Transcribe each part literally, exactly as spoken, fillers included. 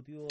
استودیو.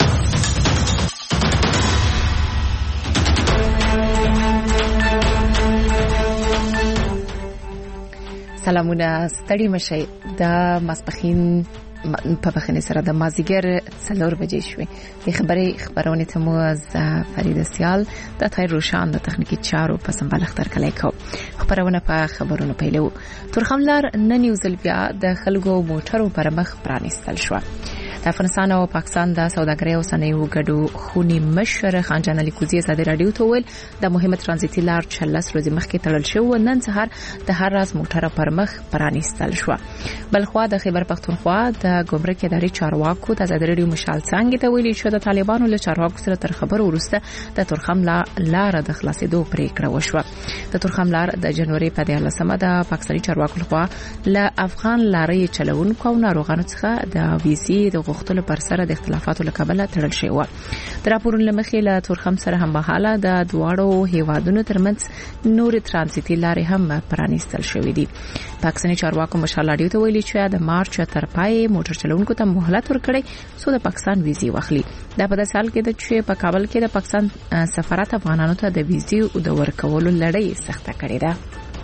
سلامونه، ستړي مشئ. د ماسپخین په بخنه سره د مازیګر څلور بجې شوې. د خبرې خبرونه ته مو از فرید سیال د تای روشان د تخنیکی چارو په سمبال اختر کلی کو. خبرونه په خبرونو پیلو. ترخملار نن یو ځل بیا د خلکو موټرو پر مخ پرانیستل شو. د افغانستان او پاکستان د سوداګرۍ او صنایعو ګډو خونی مشر خان جان علي کوزي ازادي رادیو ته ویل د مهمه ترانزیتي لار چلس ورځې مخکې تړل شو. نن سهار د هر راز موټر پر مخ پرانیستل شو. بلخوا د خیبر پختونخوا د ګمرک ادارې چارواکو د ازادي رادیو مشال څنګه ته ویلي چې د طالبانو له چارواکو سره تر خبرو وروسته د ترخم لار د خلاصېدو پریکړه وشوه. د ترخم لار د جنوري په دیارلسمه د پاکستاني چارواکو لخوا له افغان لارې چلوونکو او ناروغانو څخه د ویزې د غوښتلو پر سره د اختلافاتو لکبله تړل شوی و. د راپورونو لمخې له ترخم سره هم بهاله د دواړو هیوادونو ترمنځ نور ترانزیتي لارې هم پرانیستل شوې دي. پاکستاني چارواکو مشال رادیو ته ویلي چې د مارچ تر پای موټر چلوونکو ته مهلت ورکړي څو د پاکستان ویزې واخلي. دا په داسې حال کې ده چې په کابل کې د پاکستان سفارت افغانانو ته د ویزې د ورکولو لړۍ سخته کړې ده.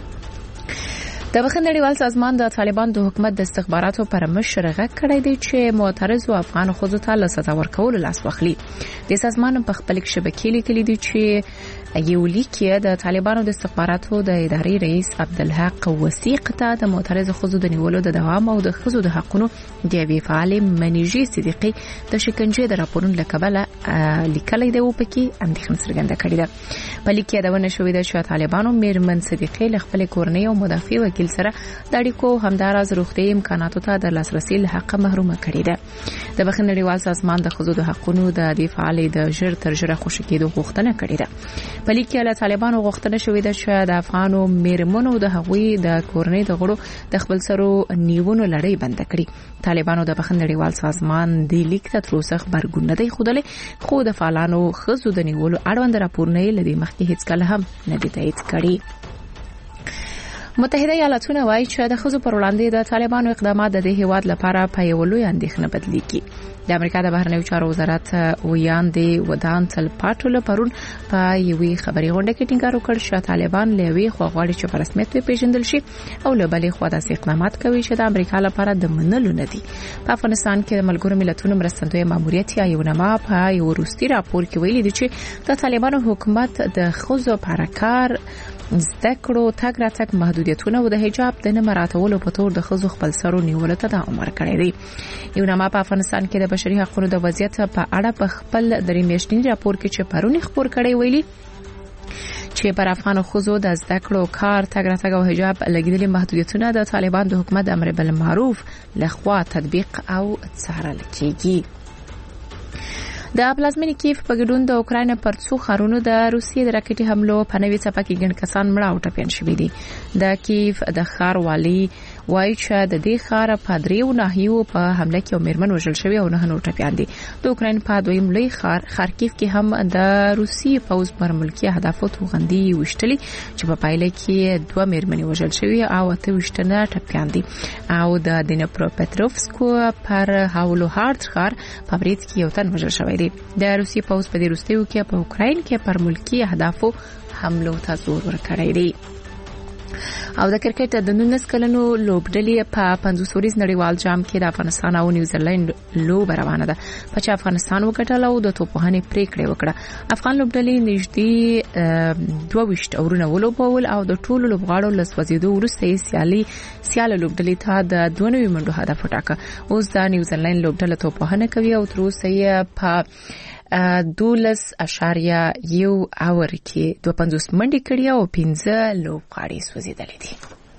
د بخښنړیوال سازمان د طالبان د حکومت د استخباراتو پر مشر غږ کړی دی چې معترضو افغان خوځو ته له سزا ورکولو لاس واخلي. د سازمان په خپل شبکې لیکلي دی چې یو لیک د طالبانو د استخباراتو د ادارې رئیس عبدالحق وثیق ته د معترض خوځو د نیولو د دوام او د خوځو د حقونو د وی فعال منیجي صدیقي د شکنجې د راپورونو لکبله لیکلي دی او پکې اندېښنه څرګنده کړې ده. په لیک کې دا ونه شوې ده چې طالبانو میرمن صدیقي له خپل کورنۍ او مدافع وکیل سره د اړیکو همداراز روغتي امکاناتو ته د لاسرسي له حق محرومه کړې ده. د بخښنړیوال سازمان د خوځو د حقونو د دفاع علی د ژر تر ژره خوشی کېدو غوښتنه کړې ده. په لیک کې له طالبانو غوښتنه شوې ده چې د افغانو میرمنو د هغوی د کورنۍ د غړو د خپل سرو نیونو لړۍ بند کړي. طالبانو د بخښنړیوال سازمان د لیک ته تر اوسه خبرګون نه دی خوده، خو د فعالانو خزو د نیولو اړوند راپورونه لدی مخکې هیڅ کله هم نه دي تایید کړي. متحده ایالاتونه وایي چې د خزو پر وړاندې د طالبانو اقدامات د دې هیواد لپاره په یو لوی اندېښنه بدلیږي. د امریکا د بهرنیو چارو وزارت ویاندې ودان تل پټول پرون په یوې خبري غونډه کې ټینګار وکړ چې طالبان لوي خواغړي چې په رسمیت پیژندل شي او له بلې خوا داسې اقدامات کوي چې د امریکا لپاره د منلو نه دي. په افغانستان کې د ملګرو ملتونو مرستندوی ماموریت یا یونما په یو وروستي راپور کې ویلي دي چې د طالبانو حکومت د خزو پرکار زده کړو تګ راتګ محدودیتونه او د حجاب د نه مراتولو په تور د خزو خپل سرو نیولو ته د عمر کړی دی. یونما په افغانستان کې د بشري حقوقو د وضعیت په اړه په خپل درې میاشتنی راپور کې چې پرونی خبر کړی ویلي چې پر افغان خزو د زده کړو کار تګ راتګ او حجاب لګیدلي محدودیتونه د طالبان د حکومت امر بالمعروف لخوا تطبیق او څارل کیږي. د پلازمینې کیف په ګډون د اوکراین پر څو خارونو د روسیې د راکټي حملو په نوې څپه کې ګڼ کسان مړه او ټپيان شوي دي. د کیف د ښار والی وایي چې د دې ښار په دریو ناحیو په حمله کې میرمن وژل شوی او نه نور ټپيان دي. د اوکراین په دویم لوی ښار خارکیف کې هم د روسیې پوز پر ملکی اهدافو توغندي وشتلي چې په پایله کې دوه میرمنې وژل شوی او اته وشتنه ټپيان دي. او د دنیپروپټروفسکو پر هاولو هارت ښار په برید کې یو تن وژل شوی دی. د روسیې پوز په دې وروستیو کې په اوکراین کې پر ملکی اهدافو حملو ته زور ورکړی دی. او د کرکټ د نولس کلنو لوبډلې په پنځوس ورځ نړیوال جام کې د افغانستان او نیوزیلند لوب روانه ده. په چې افغانستان وګټل او د توپوهنې پریکړه وکړه. افغان لوبډلې نږدې دوه ویشت اورونه ولوبول او د ټولو لوبغاړو لسوځیدو وروسته یې سیالي سیاله لوبډلې ته د دوه نوي منډو هدف وټاکه. اوس د نیوزیلند لوبډله توپوهنه کوي او تر اوسه یې په دولس اشاریه یو اور کې دوه پنځوس منډې کړې او پنځه لوبغاړي سوځېدلې دي.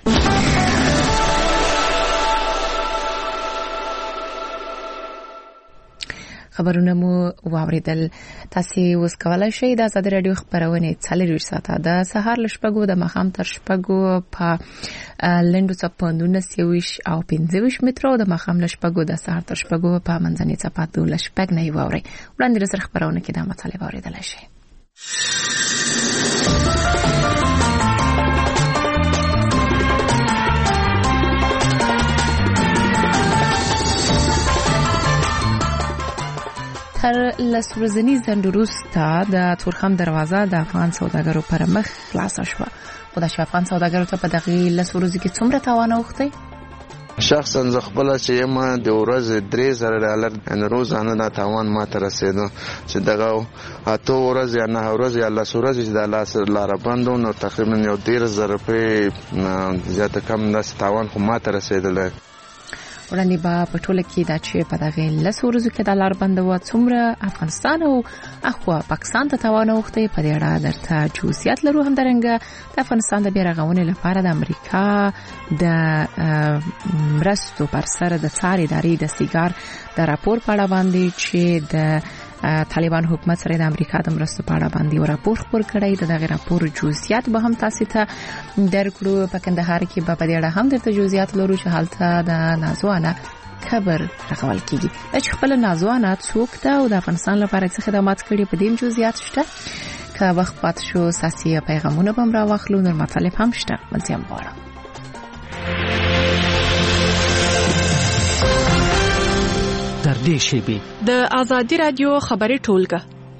خبرونه مو واوریدل. تاسو اوس کولای شئ د آزاد رادیو خبرونه څلور ساعته د سهار لشپګو د مخام تر شپګو په لندو چپاندونه سیویش او پنځویش مترو د مخام لشپګو د سهار تر شپګو په منځنۍ چپاندو لشپګ نه یووري. وړاندې سره خبرونه کې د مطالب اوریدل شي. تر لس ورځني ځنډ وروسته د تورخم دروازه د افغان سوداګرو پر مخ خلاصه شوه. خو د افغان سوداګرو ته په دغه لس ورځو کې څومره تاوان اوښتی؟ شخصا زه خپل چې یم د ورځې درې زره ډالر ان روزانه دا تاوان ما ته رسیدو چې دغه اته ورځې یا نه ورځې یا لس ورځې چې د لاس لاره بندو نو تقریبا یو ډېر زره روپۍ زیاته کم داسې تاوان خو ما ته رسېدلی. وړاندې به په ټوله کې دا چې په دغه لس ورځو کې د لار بنده و څومره افغانستان او اخوا پاکستان ته تاوان اوښتی په دې اړه درته جزئیات لرو. همدارنګه د افغانستان د بیارغونې لپاره د امریکا د مرستو پر سر د څار ادارې د سیګار د راپور په اړه باندې چې د طالبان حکومت سره د امریکا د مرستو په اړه باندې یو راپور خپور کړی. د دغه راپور جزئیات به هم تاسو ته درکړو. په کندهار کې به په دې اړه هم درته جزئیات لرو چې هلته د نازوانه خبر راغول کیږي چې خپل نازوانه څوک ده او د افغانستان لپاره څه خدمات کړي په دې جزئیات شته. که وخت پات شو ساسي پیغامونه بم را واخلو، نور مطالب هم شته. ملتیا مبارک. در دې شیبې د آزادی رادیو خبري ټولګه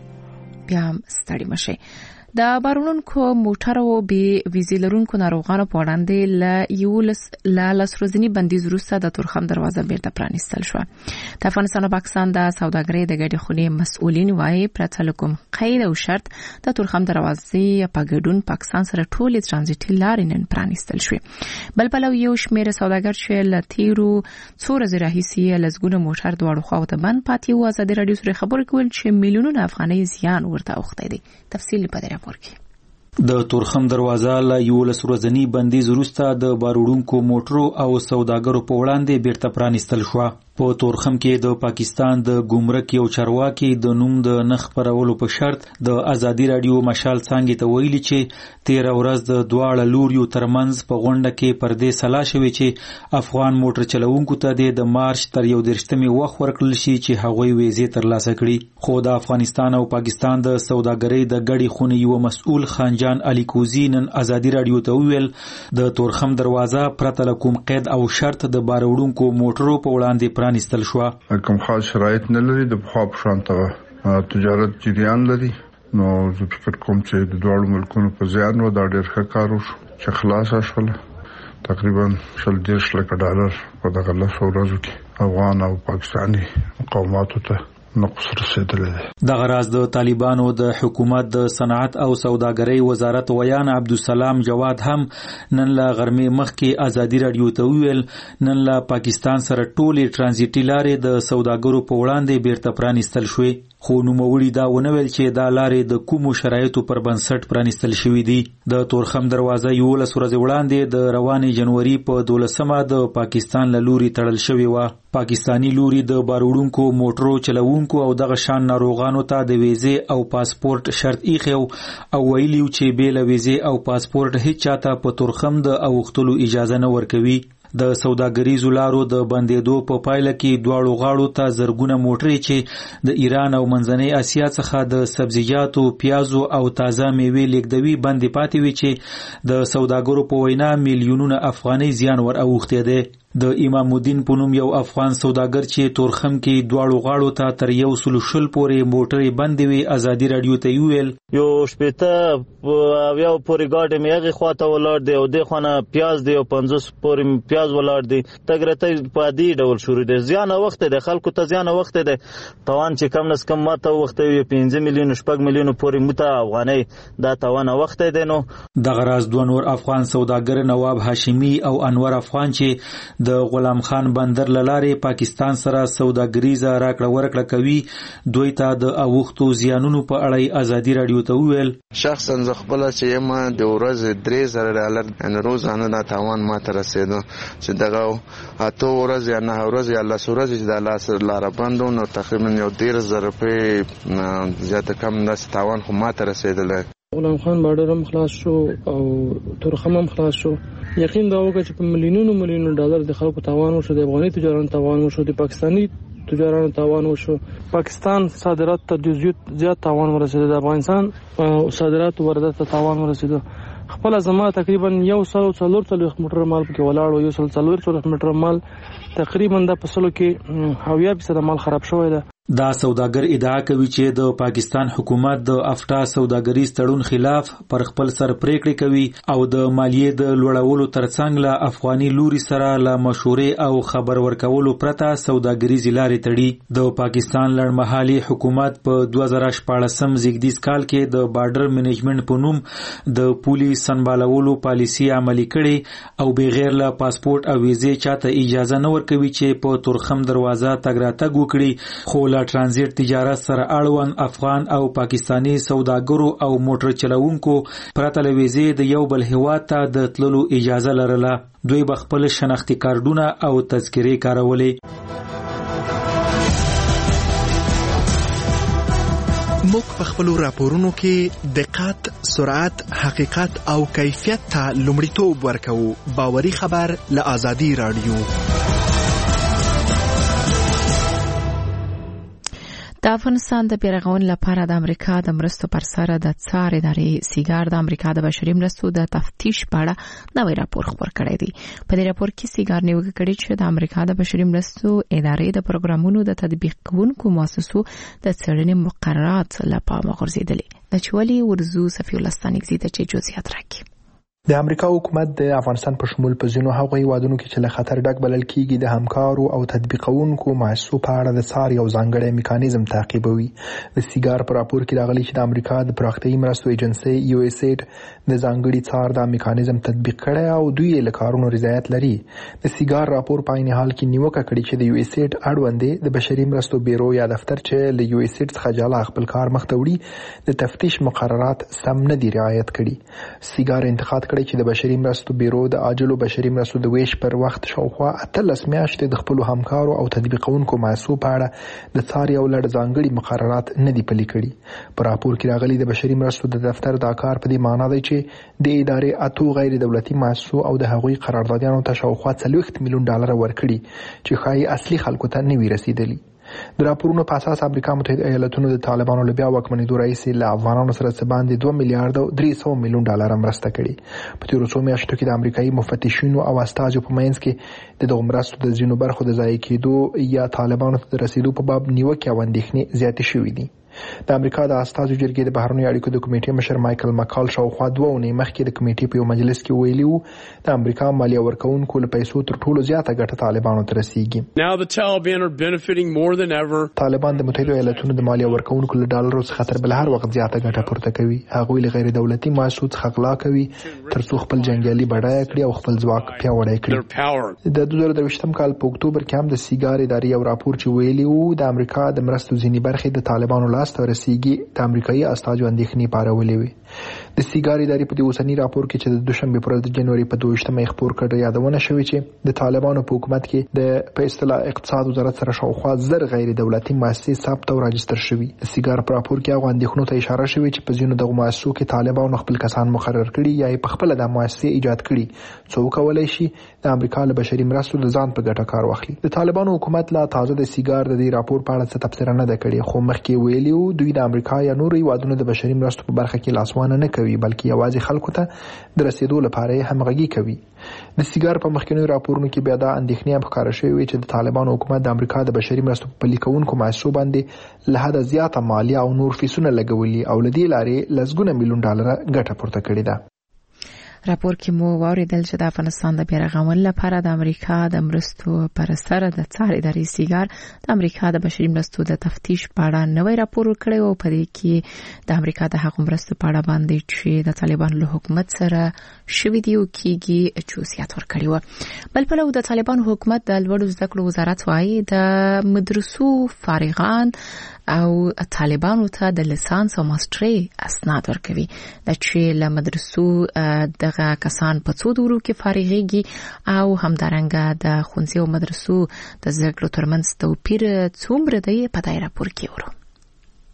بیا ستړي مشه. د بارونکو موټرو به ویزې لرونکو ناروغانو په وړاندې ل یولس ل لسروزنی بندیز وروسته د تورخم دروازه بیرته پرانیستل شو. د افغانستان او پاکستان د سوداګرۍ د ګډې خونې مسؤلین وايي پرته کوم قید او شرط د تورخم دروازې په ګډون پاکستان سره ټولې ترانزیټي لارې نن پرانیستل شوې. بل بل یو شمېر سوداګر چې ل تیرو څو ورځې راهیسې لزګونه موټر دواړو خواو ته بند پاتې و، ازادي رادیو سره خبرې کول چې میلیونونه افغانۍ زیان ورته اوښتی دی. تفصیل په دې د تورخم دروازه له یولس ورځني بندیز وروسته د باروړونکو موټرو او سوداګرو په وړاندې بیرته پرانیستل شو. په تورخم کې د پاکستان د ګمرک یو چارواکي د نوم د نخ پرولو په شرط د آزادي رادیو مشال څنګه ته ویلي چې تیر ورځ د دواړه لوریو ترمنځ په غونډه کې پردې سلا شوی چې افغان موټر چلوونکو ته د مارچ تر یو درشتمي وخت ورکړل شي چې هغوی ویزې ترلاسه کړي. خو د افغانستان او پاکستان د سوداګرۍ د ګډې خونې یو مسؤل خانجان علي کوزی نن آزادي رادیو ته ویل د تورخم دروازه پرته کوم قید او شرط د باروړونکو موټرو په وړاندې پرانیستل شو. کوم خاص شرایط نه لري، د بخوا په شان ته تجارت جریان لري. نو زه فکر کوم چې د دواړو ملکونو په زیان و دا ډېر ښه کار وشو چې خلاصه شوله. تقریبا شل دېرش لکه ډالر په دغه لسو ورځو کې افغان او پاکستاني مقاماتو ته نقص رسیدلی دی. دغه راز د طالبانو د حکومت د صنعت او سوداګرۍ وزارت ویان عبدالسلام جواد هم نن له غرمې مخکې آزادي رادیو ته ویل نن له پاکستان سره ټولې ترانزیټي لارې د سوداګرو په وړاندې بیرته پرانیستل شوې. خو نوموړي دا ونه ویل چې دا لارې د کومو شرایطو پر بنسټ پرانیستل شوې دي. د تورخم دروازه یولس ورځې وړاندې د روانې جنوري په دولسمه د پاکستان له لوري تړل شوې وه. پاکستانی لوري د باروړونکو موټرو چلوونکو او دغه شان ناروغانو ته د ویزې او پاسپورت شرط ایښی او ویلي چې بې له ویزې او پاسپورت هیڅ چاته په تورخم د اوښتلو اجازه نه ورکوي. د سوداګریزو لارو د بندېدو په پایله کې دواړو غاړو ته زرګونه موټرې چې د ایران او منځنۍ اسیا څخه د سبزیجاتو، پیازو او تازه میوې لیږدوي بندې پاتې وي چې د سوداګرو په وینا میلیونونه افغانۍ زیان ور اوښتی دی. د امام الدین په نوم یو افغان سوداګر چې تورخم کې دواړو غاړو ته تر یو سلو شل پورې موټرې بندې وي آزادي رادیو ته ویل یو شپېته یو پورې ګاډی مې هغې خواته ولاړ دی او دې خوا نه پیاز دی او پنځوس پورې پیاز ولاړ دی. تګ راتګ په دې ډول شروع دی. زیان اوښتی دی، خلکو ته زیان اوښتی دی. تاوان چې کم نه کم ما ته اوښتی وي پنځه میلیونو شپږ میلیونو پورې موته افغانۍ دا تاوان اوښتی دی. نو دغه راز دوه نور افغان سوداګر نواب هاشمي او انور افغان چې د غلام خان بندر لارې پاکستان سره سوداګریزه راکړه ورکړه کوي دوی ته د اوښتو زیانونو په اړه آزادي رادیو ته ویل شخصا زه خپل چې یم د ورځې درې زره ډالر ان روزانه دا تاوان ما ته رسیدو چې دغه اته ورځې یا نه ورځې یا لس ورځې چې د لاس لاره بندو نو تقریبا یو ډېر زره روپۍ زیاته کم داسې تاوان خو ما ته رسېدلی. غلام خان بارډر هم خلاص شو او تورخم هم خلاص شو. یقین دا وکړه چې په میلیونونو میلیونونو ډالر د خلکو تاوان وشو، د افغاني تجارانو تاوان وشو، د پاکستاني تجارانو تاوان وشو. پاکستان صادرات ته زیات تاوان ورسېده، د افغانستان صادرات واردات ته تاوان ورسېده. خپل زما تقریبا یو سل څلور څلوېښت میټر مال پکې ولاړ و، یو سل څلور څلوېښت میټر مال تقریبا د په سلو کې اویا فیصده مال خراب شوی ده. دا سوداګر ادعا کوي چې د پاکستان حکومت د افتا سوداګریز تړون خلاف پر خپل سر پریکړې کوي او د مالیې د لوړولو ترڅنګ له افغاني لوري سره له مشورې او خبر ورکولو پرته سوداګریز لارې تړي. د پاکستان لړمحالي حکومت په دوه زره شپاړسم زیږدیز کال کې د بارډر منیجمنت په نوم د پولي سنبالولو پالیسي عملي کړي او بغیر له پاسپورت او ویزې چاته اجازه نه ورکوي چې په تورخم دروازه تګ راتګ وکړي. خو لا ترانزیت تجارت سره اړوند افغان او پاکستانی سوداګرو او موټر چلوونکو پرته له ویزې د یو بل هیواد ته د تللو اجازه لرله. دوی به خپل شناختی کارتونه او تذکرې کارولې. موږ په خپل راپورونو کې دقت، سرعت، حقیقت او کیفیت ته لومړیتوب ورکوو. باوري خبر له آزادي رادیو. د افغانستان د بیرغونې لپاره د امریکا د مرستو پر سر د څار ادارې سیګار د امریکا د بشري مرستو د تفتیش په اړه نوی راپور خپور کړی دی. په دې راپور کې سیګار نیوکه کړې چې د امریکا د بشري مرستو ادارې د پروګرامونو د تطبیق کوونکو مؤسسو د څېړنې مقررات له پامه غورځېدلې. د چولي ورزو صفي الله ستانکزي د چې جزئیات راکړي. د امریکا حکومت د افغانستان په شمول په ځینو هغو هیوادونو کې چې له خطر ډک بلل کېږي د همکارو او تطبیقونکو مؤسسو په اړه د څار یو ځانګړی میکانیزم تعقیبوي. د سیګار په راپور کې راغلي چې د امریکا د پراختیایي مرستو ایجنسۍ یو اس ایډ د ځانګړي څار د میکانیزم تطبیق کړی او دوی له کارونو رضایت لري. د سیګار راپور په عین حال کې نیوکه کړې چې د یو اس ایډ اړوند د بشري مرستو بیرو یا دفتر چې له یو اس ایډ څخه جلا خپل کار مخ ته وړي د تفتیش مقررات سم نه دي رعایت کړي. سیګار انتقاد کړی چې د بشري مرستو بیرو د عاجلو بشري مرستو د ویش پر وخت شاوخوا اتلس میاشتې د خپل همکارو او تطبیقونکو مؤسسو په اړه د څار یو لړ ځانګړي مقررات نه دي پلي کړي. په راپور کې راغلي د بشري مرستو د دفتر دا کار په دې معنی دی چې د ادارې اتو غیر دولتي مؤسسو او د هغوی قراردادیانو ته شاوخوا څلوېښت میلیون ډالر ورکړي چې ښایي اصلي خلکو ته نه وي رسیدلي. د راپورونو په اساس امریکا متحده ایالاتونو د طالبانو له بیا واکمنېدو راهیسې له افغانانو سره څه باندې دوه میلیارډ او درې سوه میلیون ډالر مرسته کړې. په تېرو څو میاشتو کې د امریکایي مفتشینو او استازو په منځ کې د دغو مرستو د ځینو برخو د ضایع کېدو یا طالبانو ته د رسیدو په باب نیوکې او اندېښنې زیاتې شوې دي. د امریکا د استازو جرګې د بهرنیو اړیکو د کمیټې مشر مایکل مکال شاوخوا دوه اونۍ مخکې د کمیټې په یو مجلس کې ویلي وو د امریکا مالیه ورکوونکو له پیسو تر ټولو زیاته ګټه طالبانو ته رسیږي. طالبان د متحده ایالاتونو د مالیه ورکوونکو له ډالرو څخه تر بل هر وخت زیاته ګټه پورته کوي. هغوی له غیر دولتي مؤسسو څخه غلا کوي ترڅو خپل جنګیالي بډایه کړي او خپل ځواک پیاوړی کړي. د دوه زره درویشتم کال په اکتوبر کې هم د سیګار ادارې یو راپور چې ویلي وو د امریکا د مرستو ځینې برخې د طالبانو لاس ته رسیږي د امریکایي استازو اندېښنې پارولې وې. د سیګار ادارې په دې اوسني راپور کې چې د دوشنبې پر ورځ د جنوري په دویشتمه یې خپور کړ یادونه شوې چې د طالبانو په حکومت کې د په اصطلاح اقتصاد وزارت سره شاوخوا زر غیر دولتي مؤسسې ثبت او راجستر شوي. د سیګار په راپور کې هغو اندېښنو ته اشاره شوې چې په ځینو دغو مؤسسو کې طالبانو خپل کسان مقرر کړي یا یې پخپله د مؤسسې ایجاد کړي څو وکولی شي د امریکا له بشري مرستو د ځان په ګټه کار واخلي. د طالبانو حکومت لا تازه د سیګار د دې راپور په اړه څه تبصره نه ده کړې خو مخکې ویلي وو دوی د امریکا یا نورو هیوادونو د بشري مرستو په برخه کې لاسوانه نه کوي بلکې یوازې خلکو ته د رسیدو لپاره یې همغږي کوي. د سیګار په مخکینیو راپورونو کې بیا دا اندېښنې هم ښکاره شوې وې چې د طالبانو حکومت د امریکا د بشري مرستو په پلي کوونکو مؤسسو باندې له حده زیاته مالیه او نور فیسونه لګولي او له دې لارې لسګونه میلیون ډالره ګټه پورته کړې ده. راپور کې مو واوریدل چې د افغانستان د بیرغونې لپاره د امریکا د مرستو پر سر د څار ادارې سیګار د امریکا د بشري مرستو د تفتیش په اړه نوی راپور ورکړی او په دې کې د امریکا د هغو مرستو په اړه باندې چې د طالبانو له حکومت سره شوي دي او کېږي جزئیات ورکړي وو. بل پلو د طالبانو حکومت د لوړو زده کړو وزارت وایي د مدرسو فارغان او طالبانو ته د لیسانس او ماسترۍ اسناد ورکوي. د چې له مدرسو دغه کسان په څو دورو کې فارغېږي او همدارنګه د ښوونځي او مدرسو د زده کړو ترمنځ توپیر څومره دی په دې راپور کې ورو.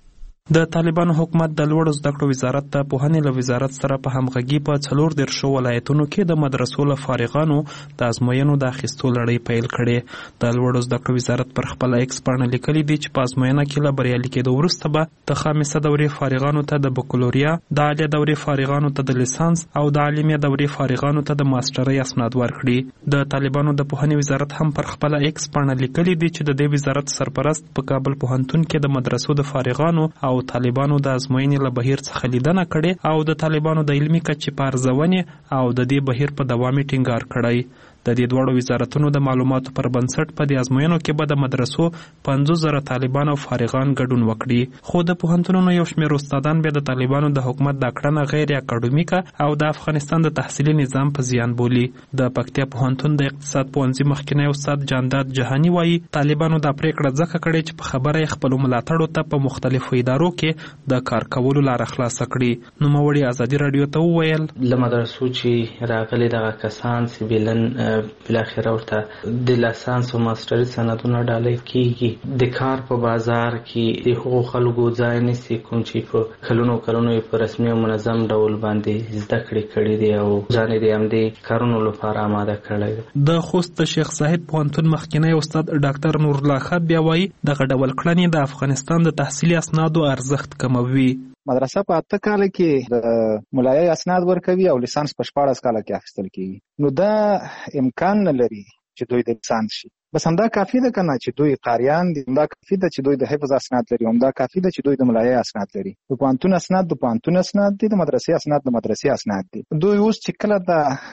د طالبانو حکومت د لوړو زده کړو وزارت ته پوهنې له وزارت سره په همغږي په څلور دیرشو ولایتونو کې د مدرسو له فارغانو د ازموینو د اخیستو لړۍ پیل کړې. د لوړو زده کړو وزارت پر خپل ایکس پاڼه لیکلي دي چې په ازموینه کې له بریالي کېدو وروسته به د خامسه دورې فارغانو ته د بکالوریا، د عالیه دورې فارغانو ته د لیسانس او د عالمیه دورې فارغانو ته د ماسټرۍ اسناد ورکړي. د طالبانو د پوهنې وزارت هم پر خپل ایکس پاڼه لیکلي دي چې د دې وزارت سرپرست په کابل پوهنتون کې د مدرسو د فارغانو او طالبانو د ازموینې له بهیر څخه لیدنه کړې او د طالبانو د علمي کچې په ارزونې او د دې بهیر په دوام ټینګار کړی. د دې دواړو وزارتونو د معلوماتو پر بنسټ په دې ازموینو کې به د مدرسو پنځوس زره طالبان او فارغان ګډون وکړي. خو د پوهنتونونو یو شمېر استادان بیا د طالبانو د حکومت دا کړنه غیر اکاډمیکه او د افغانستان د تحصیلي نظام په زیان بولي. د پکتیا پوهنتون د اقتصاد پوهنځي مخکینی استاد جانداد جهانی وایي طالبانو دا پریکړه ځکه کړې چې په خبره یې خپلو ملاتړو ته په مختلفو ادارو کې د کار کولو لاره خلاصه کړي. نوموړي ازادي راډیو ته وویل له مدرسو چې راغلي دغه کسان سیبیلن بالاخره ورته د لایسنس او ماسترۍ سندونه ډالۍ کیږي. د کار په بازار کې د هغو خلکو ځای نیسي کوم چې په کلونو کلونو په رسمي او منظم ډول باندې زده کړې کړي دي او ځان یې د همدې کارونو لپاره آماده کړی. د خوست د شیخ زاهد پوهنتون مخکینی استاد ډاکټر نورالله خان بیا وایي دغه ډول کړنې د افغانستان د تحصیلي اسنادو ارزښت کموي. مدرسه په اته کال کې د مولایي اسناد ورکوي او لیسانس په شپاړس کال کې اخیستل کیږي. نو دا امکان نه لري چې دوی د لیسانس شي. بس همدا کافی ده کنه چې دوی قاریان دي، همدا کافی ده چې دوی د حفظ اسناد لري، همدا کافی ده چې دوی د مولایي اسناد لري. د پوهنتون اسناد د پوهنتون اسناد دي، د مدرسې اسناد د مدرسې اسناد دي. دوی اوس چې کله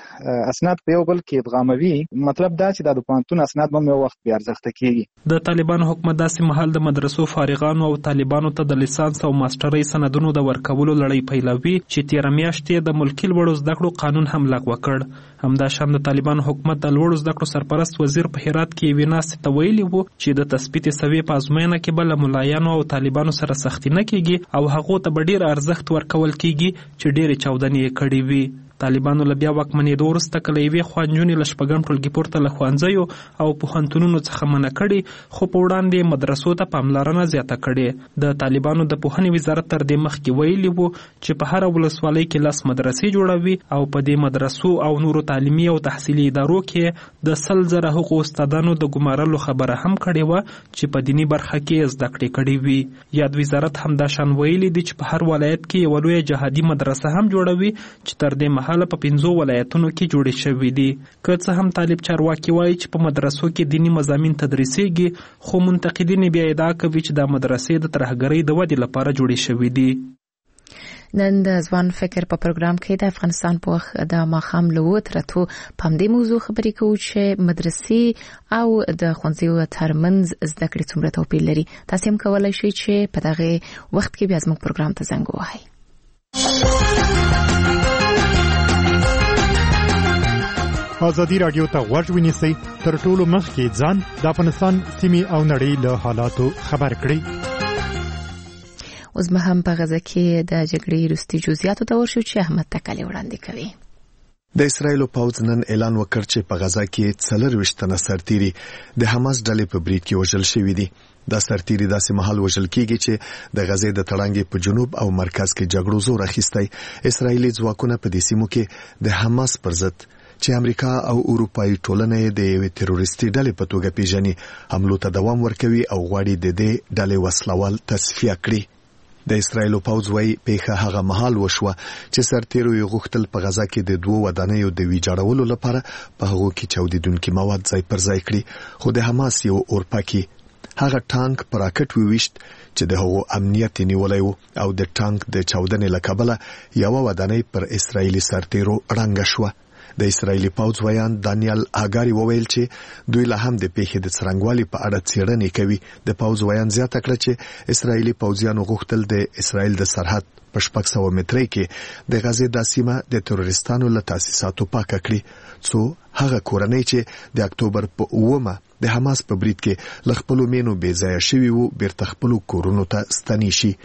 د اسناد په یو بل کې ادغاموي، مطلب دا چې د پوهنتون اسناد هم یو وخت بې ارزښته کیږي. د طالبانو حکومت داسې مهال د مدرسو فارغانو او طالبانو ته د لیسانس او ماسترۍ سندونو د ورکولو لړۍ پیلوي چې تېره میاشت یې د ملکي لوړو زده کړو قانون هم لغوه کړ. همدا شان د طالبانو حکومت د لوړو زده کړو سرپرست وزیر په هرات کې یوې ناستې ته ویلي وو چې د تثبیت سویې په ازموینه کې به له ملایانو او طالبانو سره سختي نه کیږي او هغو ته به ډیر ارزښت ورکول کیږي چې ډیرې چاودنې یې کړې وي. طالبانو له بیا واکمنېدو وروسته کله یوې خوا نجونې له شپږم ټولګي پورته له ښوونځیو او پوهنتونونو څخه منع کړي، خو په وړاندې مدرسو ته پاملرنه زیاته کړې. د طالبانو د پوهنې وزارت تر دې مخکې ویلي وو چې په هره ولسوالۍ کې لس مدرسې جوړوي او په دې مدرسو او نورو تعلیمي او تحصیلي ادارو کې د سل زره هغو استادانو د ګمارلو خبره هم کړې وه چې په دیني برخه کې زده کړې کړې وي. یاد وزارت همدا شان ویلي دي چې په هر ولایت کې یوه لویه جهادي مدرسه هم جوړوي چې تر دې مهاله په پنځو ولایتونو کې جوړې شوي دي. که څه هم طالب چارواکي وایي چې په مدرسو کې دیني مضامین تدریسېږي، خو منتقدین بیا ادعا کوي چې دا مدرسې د ترهګرۍ د ودې لپاره جوړې شوي دي. نن د ځوان فکر په پروګرام کې د افغانستان په وخت د ماښام له اووه ترڅو په همدې موضوع خبرې کوو چې مدرسې او د ښوونځیو ترمنځ زده کړې څومره توپیر لري. تاسو هم کولی شئ چې په دغه وخت کې بیا زموږ پروګرام ته زنګ ووهئ. ازادي راډیو ته غوږ ونیسئ، تر ټولو مخکې ځان د افغانستان سیمې او نړۍ له حالاتو خبر کړئ. اوس به هم په غزه کې د جګړې وروستي جزئیاتو ته ورشو چې احمد تکلی وړاندې کوي. د اسرایلو پوځ نن اعلان وکړ چې په غزه کې څلرویشت تنه سرتیري د حماس ډلې په برید کې وژل شوي دي. دا سرتیري داسې مهال وژل کیږي چې د غزې د تړانګې په جنوب او مرکز کې جګړو زور اخیستی. اسرایلي ځواکونه په دې سیمو کې د حماس پر ضد چې امریکا او اروپایي ټولنه د یوې تروریستي ډلې په توګه پیژني حملو ته دوام ورکوي او غواړي د دې ډلې وسلوال تصفیه کړي. د اسرایلو پوځ وايي پیښه هغه مهال وشوه چې سرتیرو یې غوښتل په غزا کې د دوه ودانیو د ویجاړولو لپاره په هغو کې چاودیدونکي مواد ځای پر ځای کړي، خو د حماس یو اورپاکي هغه ټانک پر راکټ وویشت چې د هغو امنیت نیولای وو او د ټانک د چاودنې له کبله یو ودانۍ پر اسرایلي سرتیرو رنګ شوه. د اسرایلی پوځ ویان دانیال هاګاری وویل چې دوی له هم د پیښې د څرنګوالي په اړه څېړنې کوي. د پوځ ویان زیاته کړه چې اسرایلی پوځیانو غوښتل د اسرایل د سرحد په شپږ سوه مترۍ کې د غزې دا سیمه د تروریستانو له تاسیساتو پاکه کړي، څو هغه کورنۍ چې د اکتوبر په اوومه د حماس په برید کې له خپلو مینو بې ځایه شوي وو بیرته خپلو کورونو ته ستنې شي.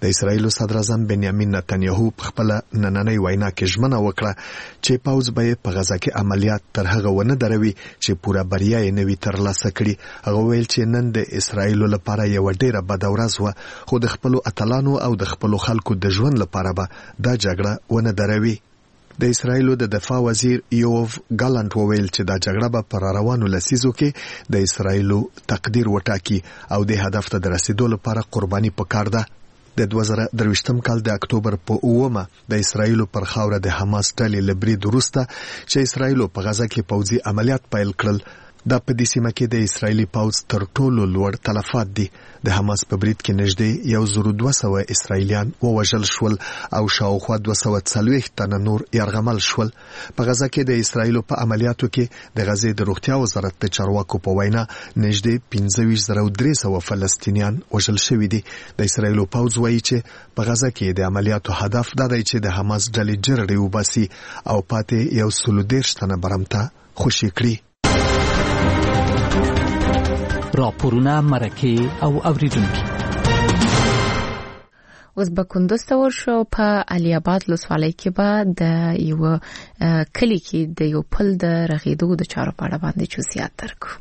د اسرایل صدر اعظم بنیامین نتنیاهو په خپل نننۍ وینا کې ژمنه وکړه چې پوز به په غزا کې عملیات تر هغه ونه دروي چې پوره بریا یې نوي ترلاسه کړي. هغه ویل چې نن د اسرایل لپاره یو ډیره بد ورځ و، خو د خپل اتلانو او د خپل خلکو د ژوند لپاره به دا جګړه ونه دروي. د اسرایل د دفاع وزیر یوف ګالانت وویل چې دا جګړه به پر روانو لسیزو کې د اسرایل تقدیر وټاکي او د هدف ته د رسیدو لپاره قرباني پکار ده. د دوه زره درویشتم کال د اکتوبر په اوومه د اسرایل پر خاوره د حماس ډلې لبري دروسته چې اسرایل په غزا کې پوځي عملیات پیل کړل. دا په دې سیمه کې د اسرایلی پوځ تر ټولو لوړ تلفات دي. د حماس په برید کې نږدې یو زر دوه سوه اسرایلیان ووژل شول او شاوخوا دوه سوه څلوېښت تنه نور یرغمل شول. په غزا کې د اسرایل په عملیاتو کې د غزې د روغتیا وزارت د چارواکو په وینا نږدې پنځه ویشت زره درې سوه فلسطینیان وژل شوي دي. د اسرایل پوځ وایي چې په غزا کې د عملیاتو هدف دا دی چې د حماس ډلې جرړې وباسي او پاتې یو سل دېرش تنه برمته خوشي کړي. راپورونه مرکه او اوریدونکي. اوس به کندوز ته ورشو. په علي آباد ولسوالۍ کې به د یو کلی کې د یو پل د رغېدو د چارو په اړه باندې جزئیات درکو.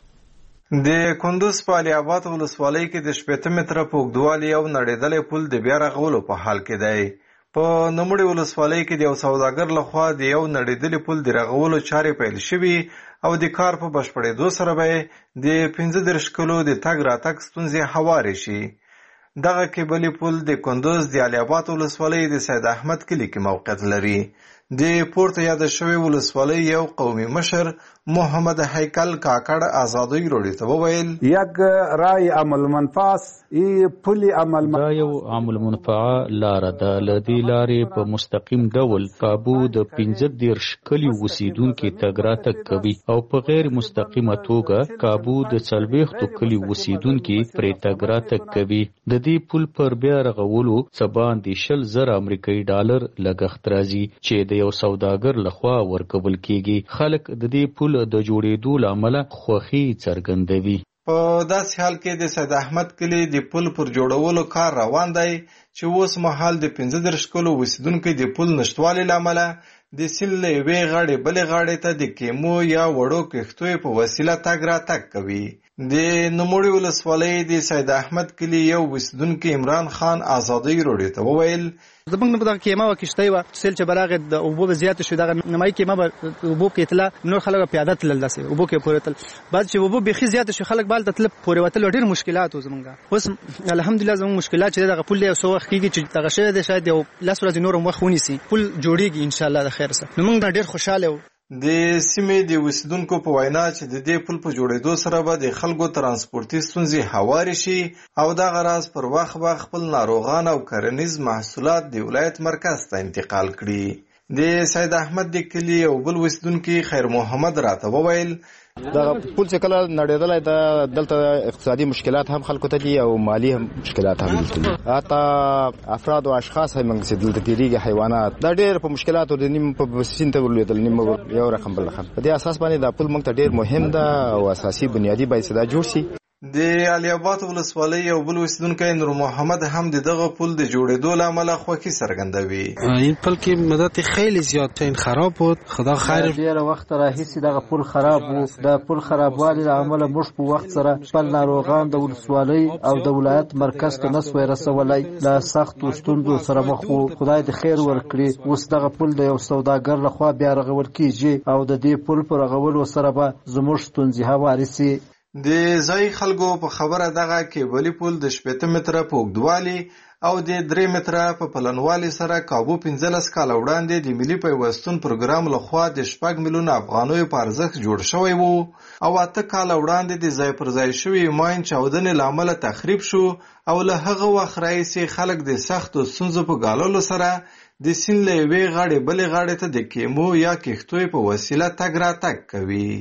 د کندوز په علي آباد ولسوالۍ کې د شپږ متره په اوږدوالي یو نړېدلی پل د بیا رغولو په حال کې دی. په نوموړې ولسوالۍ کې د یو سوداګر لخوا د یو نړېدلي پل د رغولو چارې پیل شوي او د کار په بشپړېدو سره به د پنځه دېرش کلو د تګ راتګ ستونزې هوارې شي. دغه کیبلي پل د کندوز د علي آباد ولسوالۍ د سید احمد کلي کې موقعیت لري. د پورته یاد شوی ولسوالۍ یو قومي مشر محمد هیکل کاکړ آزادۍ روډي ته وویل یک رای عمل منفاس ای پلی عمل دا یو عمل منفعه لار ده. لدی لارې په مستقیم ډول کابو د پنځه دېرش کلیو اوسیدونکو تګ راتګ کوي او په غیر مستقیمه توګه کابو د څلوېښتو کلیو اوسیدونکو پرې تګ راتګ کوي. د دې پل پر بیا رغولو څه باندې شل زره امریکایي ډالر لګښت راځي چې د یو سوداګر لخوا ورکول کیږي. خلک د دې پل د جوړېدو لامل خوښي څرګندوي. په داسې حال کې د سید احمد کلي د پل پر جوړولو کار روان دی چې اوس مهال د پنځه دېرش کلو اوسیدونکو د پل نشتوالي لامل د سیند له یوې غاړې بلې غاړې ته د کیمو یا وړو کښتیو په وسیله تګ راتګ کوي. د نوموړې ولسوالۍ د سید احمد کلي یو اوسیدونکی عمران خان آزادۍ روډي ته وویل زمونږ نه دغه کیمه او کشتۍ وه سیل چې براغه د اوبو به زیات شو دغه نمای کیمه به اوبو کې تله نور خلک پیاده تلل داسې اوبو کې پورې تل بعد چې اوبو بيخي زیات شو خلک بال تل پورې وتل ډېر مشکلات زمونږ. اوس الحمدلله زمونږ مشکلات چې دغه پل یو څو وخت کېږي چې دغه شوی دی شاید یو لس ورځې نور وخت ونیسي پل جوړیږي ان شاء الله د خیر سره. نو موږ ډېر خوشاله یو. د سیمې د اوسیدونکو په وینا چې د دې پل په جوړېدو سره به د خلکو ترانسپورتي ستونزې هوارې شي او دغه راز پر وخت به خپل ناروغان او کرنیز محصولات د ولایت مرکز ته انتقال کړي. د سید احمد د کلي یو بل اوسیدونکي خیر محمد راته وویل دغه پل چې کله نړېدلی دا دلته اقتصادي مشکلات هم خلکو ته دي او مالی هم مشکلات هم دي. حتی افراد او اشخاص هم چې دلته تیریږي حیوانات دا ډېر په مشکلاتو د نیم په سیند ته ورلوېدل نیم یو رقم بل رقم. په دې اساس باندې دا پل موږ ته ډېر مهم ده او اساسي بنیادي باید دا جوړ شي. د علي آباد ولسوالۍ یو بل اوسیدونکی نور محمد هم د دغه پل د جوړېدو له امله خوښي څرګندوي. این پل که مدت خیلی زیاد تا این خراب بود خدا خیر. ډېره وخت راهیسې دغه پل خراب و. د پل خرابوالي له امله موږ په وخت سره خپل ناروغان د ولسوالۍ او د ولایت مرکز ته نسوای رسولی. له سختو ستونزو سره مخ وو. خدای د خیر ورکړي. اوس دغه پل د یو سوداګر لخوا بیا رغول کیږي او د دې پل په رغولو سره به زموږ ستونزې هوارې سي. د ځای خلکو په خبره دغه کیبلي پل د شپږ متره په اوږدوالي او د درې متره په پلنوالي سره کابو پنځلس کاله وړاندې د ملي پیوستون پروګرام لخوا د شپږ میلیونه افغانیو په ارزښت جوړ شوی و او اته کاله وړاندې د ځای پر ځای شوي ماین چاودنې له امله تخریب شو او له هغه وخت راهیسې خلک د سختو ستونزو په ګاللو سره د سیند له یوې غاړې بلې غاړې ته د کیمو یا کښتیو په وسیله تګ راتګ کوي.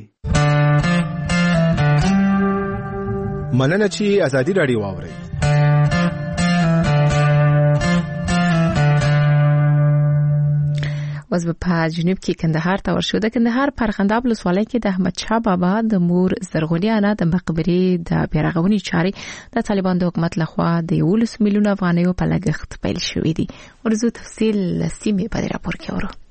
مننه چې ازادي راډیو واورئ. اوس په جنوب کې کندهار ته ورشو. د کندهار په ارغنداب ولسوالۍ کې د احمد شاه بابا د مور زرغونې انا د مقبرې د بیارغونې چارې د طالبان د حکومت لخوا د یولس میلیون افغانیو په لګښت پیل شوې دي. ورزو تفصیل لسیمه په راپور کې ورو.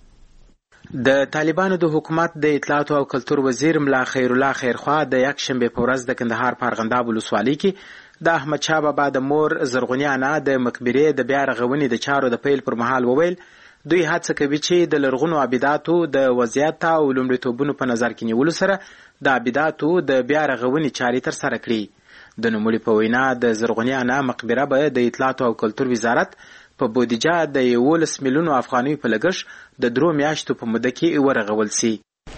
د طالبانو د حکومت د اطلاعات او کلتور وزیر ملا خیر الله خیرخوا د یک شنبه په ورځ د کندهار په ارغنداب ولسوالۍ کې د احمد شاه بابا د مور زرغونې انا د مقبرې د بیا رغونې د چارو د پیل پر مهال وویل دوی هڅه کوي چې د لرغونو عباداتو د وضعیت او لومړیتوبونو په نظر کې نیولو سره د عباداتو د بیا رغونې چارې تر سره کړي. د نوموړي په وینا د زرغونې انا مقبره به د اطلاعات او کلتور وزارت په بودیجه د یولس میلیونو افغانیو په لګښت د درو میاشتو په موده کې ورغول سي.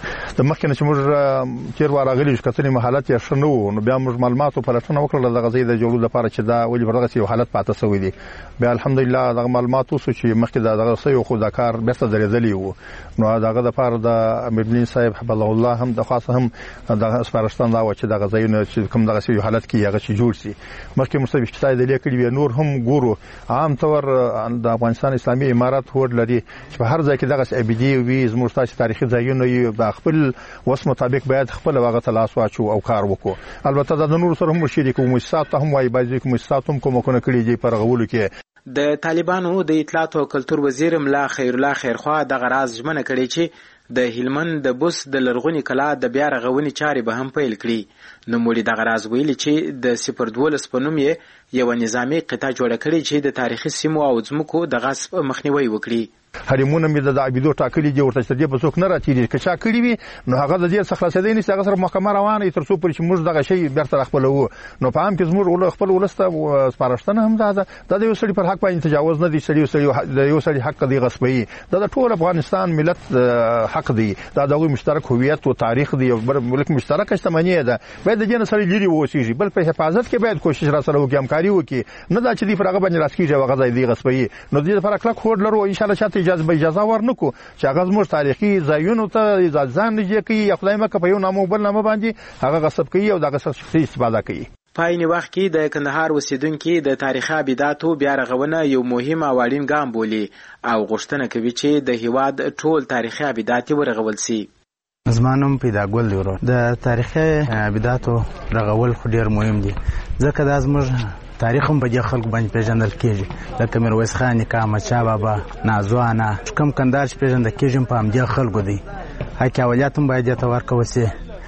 د مخکنه چې موږ تیر واره غلي چې کتنې حالت یې شنو نو بیا موږ معلوماتو په لټون وکړل د غزې د جوړولو لپاره چې دا ولې برغه یو حالت پاتې شوی دی. بیا الحمدلله د معلوماتو چې مخکې د غزې یو خو د کار بیرته درېدلی وو نو دغه د لپاره د امیر صاحب حب الله هم د خاصه هم د سپارښتنه دا و چې د غزې نه چې کوم دغه یو حالت کې هغه چې جوړ شي. مخکې مستوي چې د لیکلي نور هم ګورو عام طور د افغانستان اسلامي امارات هوډ لري چې په هر ځای کې دغه ابدي وي زموږ تاسو تاریخي ځایونه یو د خپل وس مطابق باید خپل واغه تلاش واچو او کار وکړو. البته د نور سره هم شریکو مؤسسات هم وای بایي کوم مؤسسات هم کوم کنه کړی دی پر غولو کې. د طالبانو د اطلاعات او کلتور وزیر ملا خیر الله خیرخوا د غراز ژمنه کړې چې د هلمند د بوس د لرغونی کلا د بیا رغونې چارې به هم پیل کړي. نو مولي د غراز ویلي چې د صفر دولس په نوم یې یو نظامی قطعه جوړه کړې چې د تاریخي سیمو او ځمکو د غصب مخنیوي وکړي. حریمونه مې د عبیدو ټاکلي دي ورته چې دې په څوک نه راتېږي که چا کړي وي نو هغه د دې څخه خلاصېدی نشي هغه سره محکمه روانه تر څو پورې چې موږ دغه شی بیرته خپلوو. نو په عام کې زموږ خپل ولس ته سپارښتنه هم ده دا د یو سړي پر حق باندې تجاوز نه دی سړي سړي د یو سړي حق دی غصبوي دا د ټول افغانستان ملت حق دی دا د مشترک هویت او تاریخ دی یو ملک مشترک شتمنۍ ده باید د دې نه سړي لري ووسیږي بل په حفاظت کې باید کوشش را سره وکړي همکاري وکړي نه دا چې دی پر هغه باندې راسکیږي هغه ځای دی غصبوي. نو د دې لپاره کلک هوډ لرو ان شاء الله چې اجازه به اجازه نکو چې هغه زموږ تاریخي ځایونو ته ځان نږدې کوي یا خدای مکه په یو نامو بل نامه باندې هغه غصب کوي او دغه شخصي استفاده کوي. په عین وخت کې د کندهار اوسیدونکو د تاریخي عباداتو بیا رغونه یو مهم او اړین ګام بولي او غوښتنه کوي چې د هیواد ټول تاریخي عبادات ورغول شي. زمانم پیدا ګول دی ورو د تاریخي عباداتو رغول خو ډیر مهم دي ځکه د زموږ تاریخ هم به خلکو باندې پیژندل کېږي لکه میرویس خان نیکه احمد شاه بابا نازوانه کوم کندهار چې پیژندل کېږي په همدې خلکو دی. حق اولیات هم باید ته ورکول شي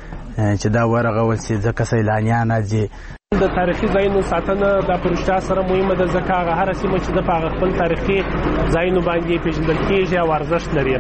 چې دا ورغول شي ځکه سیلانیان راځي. د تاریخي ځایونو ساتنه د پروژه سره مهمه ده ځکه هغه هر سیمه چې د هغه خپل تاریخي ځایونو باندې پیژندل کېږي او ارزښت لري.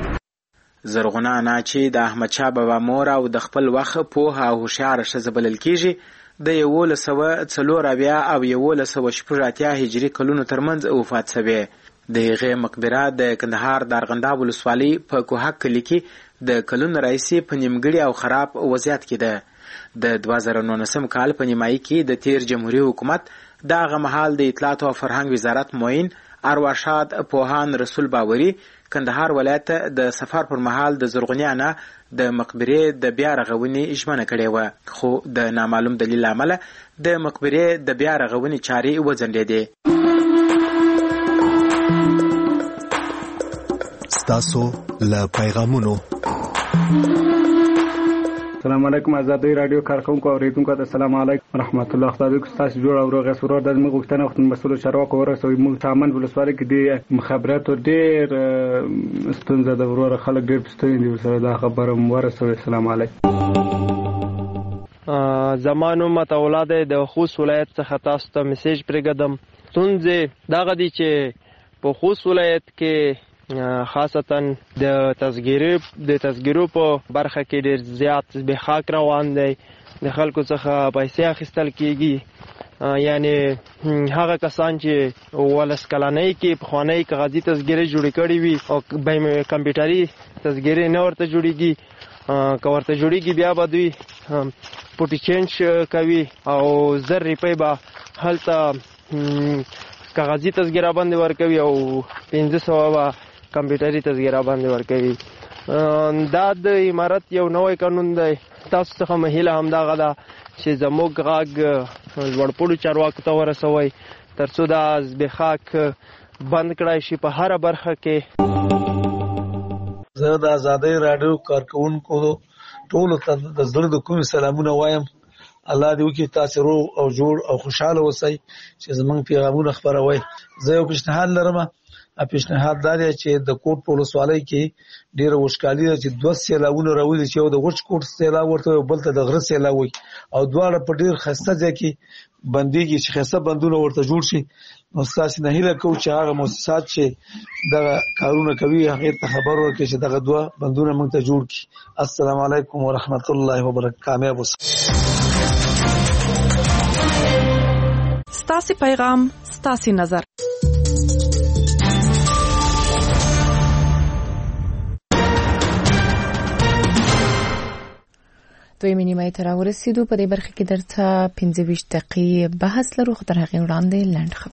زرغونه انا چې د احمد شاه بابا مور او د خپل وخت پوهه او هوښیاره ښځه بلل کېږي د یولس سوه څلور اویا او یولس سوه شپږ اتیا هجري کلونو ترمنځ وفات شوې. د هغې مقبره د کندهار د ارغنداب ولسوالۍ په کوهک کلي کې د کلونو راهیسې په نیمګړي او خراب وضعیت کې ده. د دوه زره نولسم کال په نیمایي کې د تیر جمهوریت حکومت د هغه مهال د اطلاعات او فرهنګ وزارت معین ارواښاد پوهان رسول باوري کندهار ولایت د سفر پر مهال د زرغونې انا د مقبرې د بیا رغونې ژمنه کړې وه خو د نامعلوم دلیل له امله د مقبرې د بیا رغونې چارې وځنډېدې. ستاسو له پیغامونو السلام علیکم آزادی رادیو کارکونکو اوریدونکو ته السلام علیکم ورحمت الله خدای دې تاسو جوړ او روغ سرور د موږ غوښتنه وخت مسول چارواکو ورسوي موږ تامن ولسوالۍ کې د مخابراتو ډېر ستونزه د ورور خلک ډېر ستونزې دي سره دا خبره ورسوي. السلام علیکم. زمانو متولاد د خوست ولایت څخه تاسو ته میسج پرېږدم. ستونزې دغه دي چې په خوست ولایت کې خاصتا د تذکیرو د تذکیرو په برخه کې ډېر زیات زبېښاک روان دی. د خلکو څخه پیسې اخیستل کېږي یعنی هغه کسان چې ولس کلنۍ کې پخوانۍ کاغذي تذکیرې جوړې کړې وي او کمپیوټري تذکیرې نه ورته جوړېږي که ورته جوړېږي بیا به دوی پوټي چینج کوي او زر روپۍ به هلته کاغذي تذکیره باندې ورکوي او پنځه سوه به کمپیوټري تذکیره باندې ورکوي. دا د امارت یو نوی قانون دی. تاسو څخه مهیله همدغه ده چې زموږ غږ لوړپوړو چارواکو ته ورسوئ تر څو دا زبېښاک بند کړای شي په هره برخه کې. زه د آزادۍ رادیو کارکونکو ټولو ته د زړه د کومې سلامونه وایم. الله دې وکړي تاسو روغ او جوړ او خوشاله اوسئ چې زمونږ پیغامونه خپروي. زه یو پیشنهاد لرم، ا پیشنهاد دا دی چې د کوټ په ولسوالۍ کې ډیره وشکالي ده چې دوه سیلاونه راوځي، چې یو د غوچ کوټ سیلاب ورته او بل ته د غره سیلاب وي، او دواړه په ډیر خسته ځای کې بنديږي چې خسته بندونه ورته جوړ شي. نو تاسو نه هیله کوم چې هغه مؤسسات چې دا کارونه کوي هغه ته خبر ورکړي چې دغه دوه بندونه موږ ته جوړ کړي. السلام علیکم ورحمت الله وبرکاته. ستاسو پیغام، ستاسو نظر. دوی منیمای تر ورسېدو په دې برخه کې درته پنځه ویشت دقیقې بحث لرو، خو تر هغه وړاندې لاندې